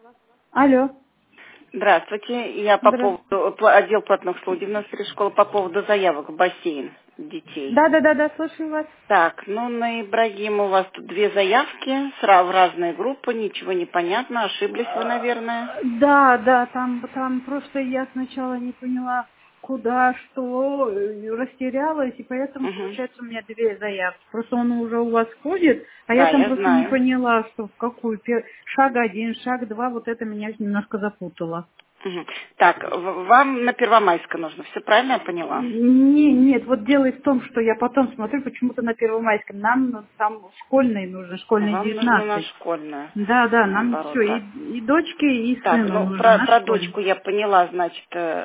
Алло, Здравствуйте, я по здравствуйте. поводу отдел платных услуг 93 школы по поводу заявок в бассейн детей. Да, слушаю вас. Так, ну на Ибрагима у вас тут две заявки в разные группы, ничего не понятно, ошиблись вы, наверное. Да, там просто я сначала не поняла, куда, что, растерялась, и поэтому, Угу. получается, у меня две заявки. Просто он уже у вас ходит, а я Да, там я просто не знаю. поняла, что в какую. Шаг один, шаг два, вот это меня немножко запутало. Мгм. Так, вам на Первомайска нужно, все правильно я поняла? Нет, вот дело в том, что я потом смотрю, почему-то на Первомайском. Нам там школьные нужно, школьные Вам нужно на 19. школьную, Да, нам все, наоборот, да? и дочке, и Так, сыну ну нужно на про школе. дочку я поняла, значит,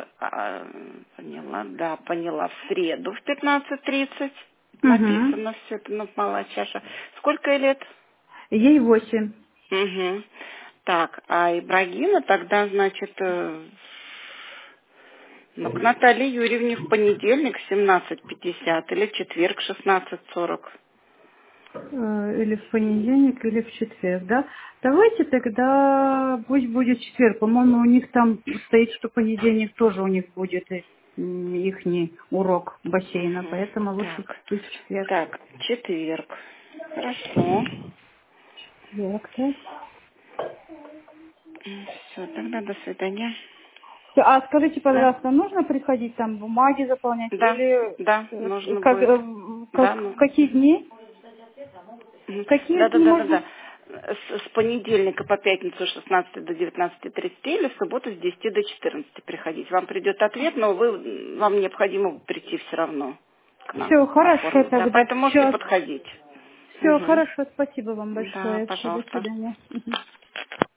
поняла, в среду в 15:30 Угу. написано все это, ну, малая чаша. Сколько ей лет? Ей 8. Угу. Так, а Ибрагима тогда, значит, ну, к Наталье Юрьевне в понедельник в 17:50 или в четверг в 16:40. Или в понедельник, или в четверг, да? Давайте тогда, пусть будет четверг. По-моему, у них там стоит, что понедельник тоже у них будет ихний урок бассейна, Мгм. поэтому лучше Так, пусть в четверг. так, четверг. Хорошо. Четверг, да? Все, тогда до свидания. Всё, а скажите, Да, пожалуйста, нужно приходить там бумаги заполнять да, или да, нужно как, будет. Да, в нужно. какие дни? В Мгм. какие Да, да, дни да, да, можно? да. С понедельника по пятницу с 16 до 19:30 или в субботу с 10 до 14 приходить. Вам придет ответ, но вам необходимо прийти все равно к нам Все, хорошо оформить. Да, тогда. поэтому можете Все, подходить. все Угу. хорошо. Спасибо вам Да, большое. Все, до пожалуйста. свидания. Мгм.